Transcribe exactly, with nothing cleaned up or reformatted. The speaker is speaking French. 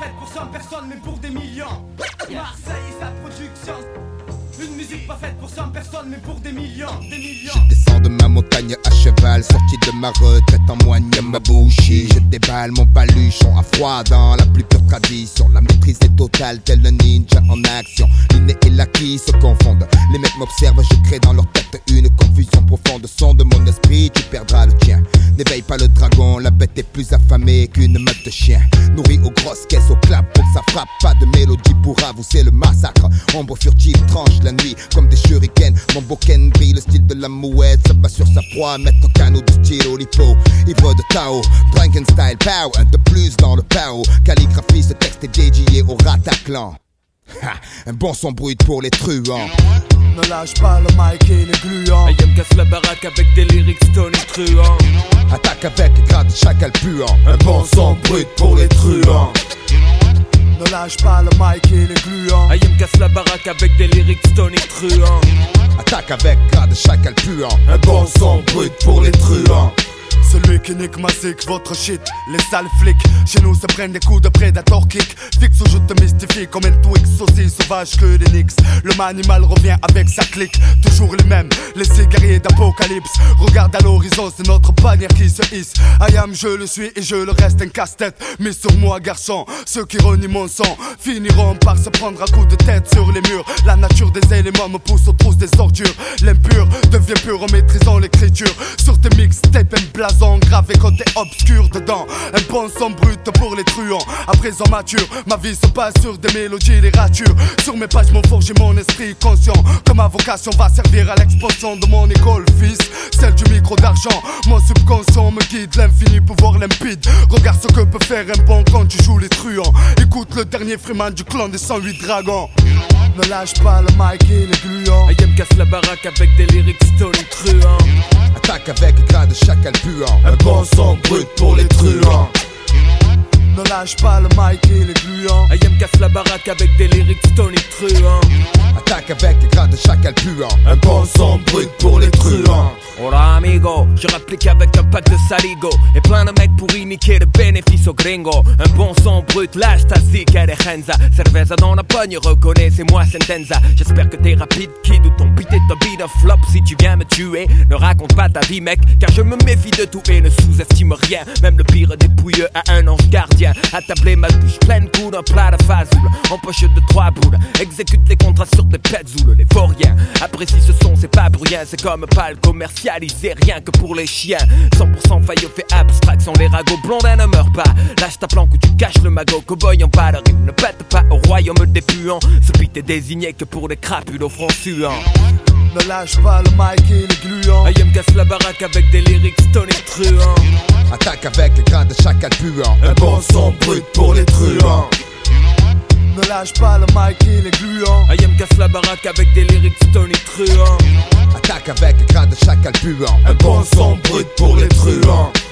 faite pour cent personnes mais pour des millions. Marseille et sa production. Une musique pas faite pour cent personnes mais pour des millions, des millions. Je descends de ma montagne à cheval, sorti de ma retraite en moigne ma bouchie. Je déballe mon baluchon à froid dans la plus pure tradition. La maîtrise est totale tel un ninja en action. L'inné et l'acquis se confondent. Les mecs m'observent, je crée dans leur tête une confusion profonde. Son de mon esprit, tu perdras le tien. N'éveille pas le dragon, la bête est plus affamée qu'une meute de chiens. Nourrie aux grosses caisses, au clap pour que ça frappe. Pas de mélodie pour avouer le massacre. Ombre furtive tranche la nuit comme des shurikens. Mon boken brille, le style de la mouette s'abat sur sa proie, mettre au canot du style Olipo. Ivre de Tao, Drunken Style Power. Un de plus dans le Pao. Calligraphie, ce texte est dédié au Rataclan. Ha, un bon son brut pour les truands. Ne lâche pas le mic et les gluants. I M casse la baraque avec des lyrics stone et truands. Attaque avec grade chacal puant. Un bon son brut pour les truands. Ne lâche pas le mic et les gluants. I M casse la baraque avec des lyrics stone et truands. Attaque avec grade chacal puant. Un bon son brut pour les truands. Celui qui nique ma zik, votre shit, les sales flics. Chez nous se prennent des coups de prédator kick. Fixe ou je te mystifie comme un Twix, aussi sauvage que les Knicks. Le manimal revient avec sa clique, toujours les mêmes, les guerriers d'apocalypse. Regarde à l'horizon, c'est notre bannière qui se hisse. I am, je le suis et je le reste un casse-tête. Mais sur moi garçon, ceux qui renient mon sang finiront par se prendre à coups de tête sur les murs. La nature des éléments me pousse aux trousses des ordures. L'impur devient pur en maîtrisant l'écriture. Sur tes mixtapes, un blason gravé côté obscur dedans. Un bon son brut pour les truands. À présent mature, ma vie se passe sur des mélodies, les ratures. Sur mes pages m'ont forgé mon esprit conscient. Que ma vocation va servir à l'expansion de mon école, fils. Celle du micro d'argent. Mon subconscient me guide, l'infini pouvoir limpide. Regarde ce que peut faire un bon quand tu joues les truands. Écoute le dernier Freeman du clan des cent huit dragons. Ne lâche pas le mic et les gluants. I M casse la baraque avec des lyrics stone et truands. Attaque avec grade chacal puant. Un bon son brut pour les truands. Ne lâche pas le mic et les gluants. I M casse la baraque avec des lyrics stone et truands. Attaque avec grade chacal puant. Un bon son brut pour les truands. Hola amigo, je réplique avec un pack de saligo. Et plein de mecs pour niquer le bénéfice au gringo. Un bon son brut, lâche ta zik et les henza. Cerveza dans la pogne, reconnais c'est moi Sentenza. J'espère que t'es rapide kid ou ton beat est un beat un flop. Si tu viens me tuer, ne raconte pas ta vie mec. Car je me méfie de tout et ne sous-estime rien. Même le pire des pouilleux a un ange gardien. Attablé ma douche pleine coude, un plat de fazoule. En poche de trois boules, exécute les contrats sur des petzoules. Les vauriens apprécient ce son, c'est pas pour rien. C'est comme pas le commercialisé, rien que pour les chiens. Cent pour cent faillot fait abstraction, les ragots blondins ne meurent pas. Lâche ta planque ou tu caches le magot. Cowboy en palerie, ne pète pas au royaume des puants. Ce beat est désigné que pour les crapules au front suant. Ne lâche pas le mic et les gluants. I M casse la baraque avec des lyrics stone et truands. Attaque avec grade chacal puant. Un bon son brut pour les truands. Ne lâche pas le mic et les gluants. I M casse la baraque avec des lyrics stone et truands. Attaque avec grade chacal puant. Un bon son brut pour les truands.